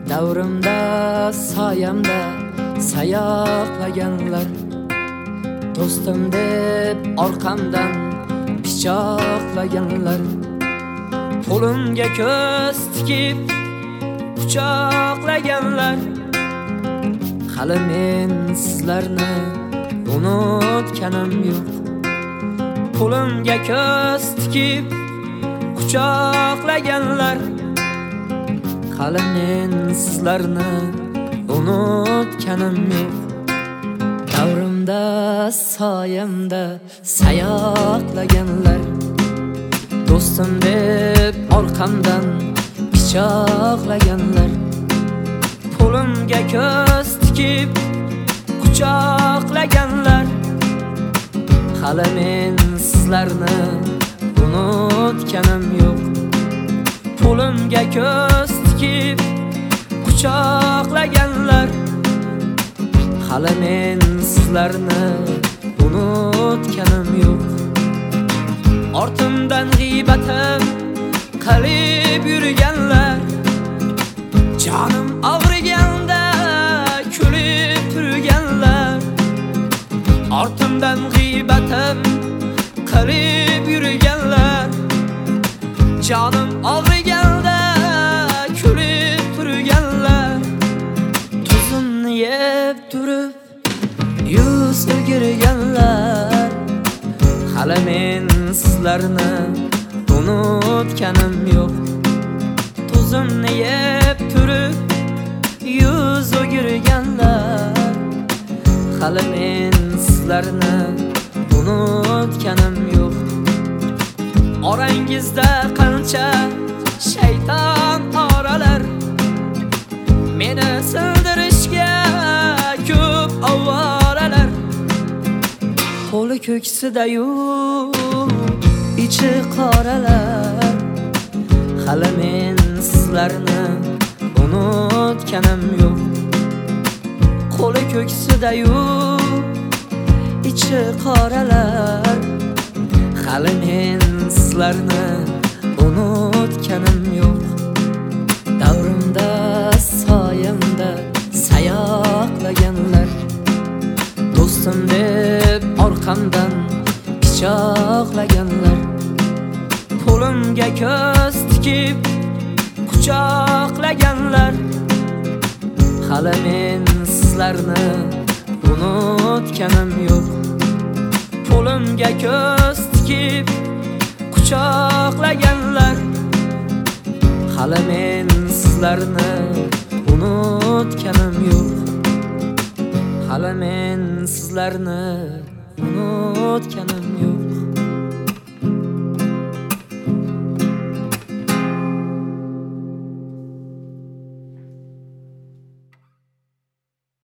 Davrimda soyamda sayoqlaganlar, do'stim deb orqamdan pichoqlaganlar, qo'limga ko'z tikib quchoqlaganlar. Hali men sizlarni unutganim yo'q. Qo'limga ko'z tikib quchoqlaganlar, hali men sizlarni unutganim yo'q. Davrimda soyamda sayoqlaganlar, do'stim deb orqamdan pichoqlaganlar, qo'limga ko'z tikib quchoqlaganlar, hali men sizlarni unutganim yo'q. Qo'limga ko'z tikib quchoqlaganlar, hali men sizlarni unutganim yo'q. Ortimdan g'iybatim qilib yurganlar, jonim og'riganda kulib turganlar. Ortimdan g'iybatim qilib yurganlar, jonim og'riganda kulib turganlar. Tuzimni yeb turib yuz o'girganlar, hali men sizlarni unutganim yo'q. Tuzimni yeb turib yuz o'girganlar, hali men sizlarni unutganim yo'q. Orangizda qancha shayton oralar, meni sindirishga ko'p ovoralar. Qo'li ko'ksida-yu ichi qoralar, hali men sizlarni unutganim yo'q. Qo'li ko'ksida-yu ichi qoralar, hali men sizlarni unutganim yo'q. Davrimda soyamda sayoqlaganlar, do'stim deb orqamdan pichoqlaganlar, qo'limga ko'z tikib quchoqlaganlar, hali men sizlarni unutganim yo'q. Qo'limga ko'z tikib quchoqlaganlar, hali men sizlarni unutganim yo'q. Hali men sizlarni unutganim yo'q.